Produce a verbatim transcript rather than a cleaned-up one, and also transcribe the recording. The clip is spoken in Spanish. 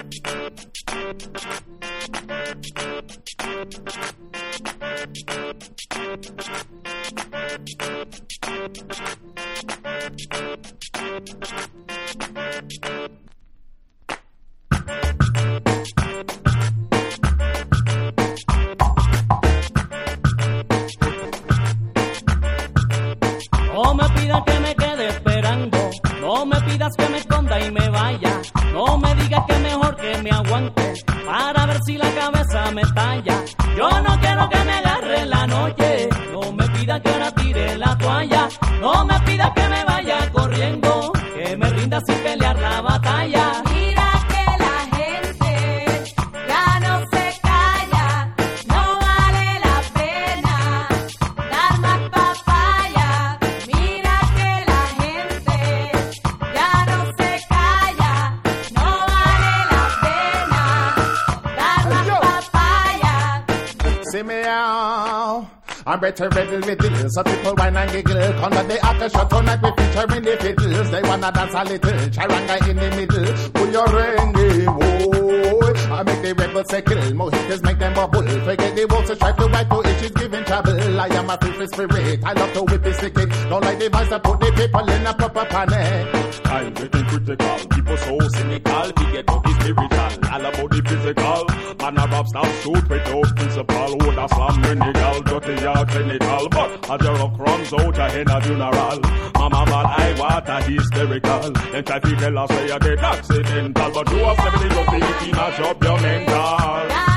No me pidas que me quede esperando, no me pidas que me esconda y me vaya, no me digas que mejor que me aguante para ver si la cabeza me talla. Yo no quiero que me agarre en la noche, no me pidas que ahora tire la toalla, no me pidas que me vaya corriendo, que me rinda sin pelear la batalla. Mira que la gente ya no se calla, no vale la pena dar más papaya. Mira que la gente ya no se calla, no vale la pena dar más papaya. See me out. I'm better riddle riddle, so people whine and giggle. Come to the after shot tonight, we featuring the fiddles. They wanna dance a little, charanga in the middle. Pull your ringy, whoa. I make the rebel circle, mojitos make them bubble. Forget the wolves to strive to wipe to itches giving trouble. I am a free spirit, I love to whip the sticky. Don't like the vice, I put the people in a proper panic. I'm getting critical, people so cynical. We get up the spiritual, all about the physical. Man a rap stop shoot without principle. Hold a slam renigal, dirty or clinical. But a jerk runs out a hen a funeral. Mama bad eye water hysterical. Then try to tell us say you get accidental, but you are seventy, you think you mash up your mental.